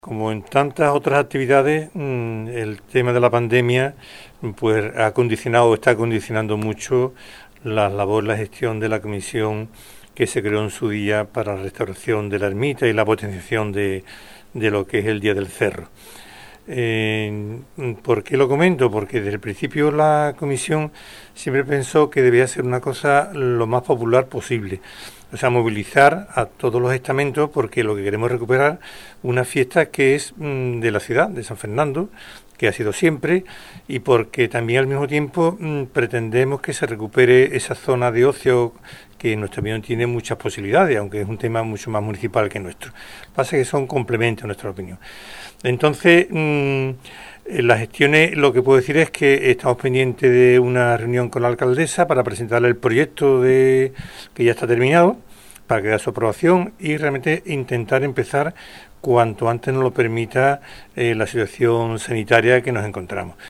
Como en tantas otras actividades, el tema de la pandemia pues ha condicionado, está condicionando mucho la gestión de la comisión que se creó en su día para la restauración de la ermita y la potenciación de lo que es el Día del Cerro. ¿Por qué lo comento? Porque desde el principio la comisión siempre pensó que debía ser una cosa lo más popular posible. O sea, movilizar a todos los estamentos porque lo que queremos es recuperar una fiesta que es de la ciudad, de San Fernando, que ha sido siempre, y porque también al mismo tiempo pretendemos que se recupere esa zona de ocio que en nuestra opinión tiene muchas posibilidades, aunque es un tema mucho más municipal que nuestro. Pasa que son complementos en nuestra opinión. Entonces, las gestiones, lo que puedo decir es que estamos pendientes de una reunión con la alcaldesa para presentarle el proyecto que ya está terminado, para que dé su aprobación y realmente intentar empezar cuanto antes nos lo permita la situación sanitaria que nos encontramos.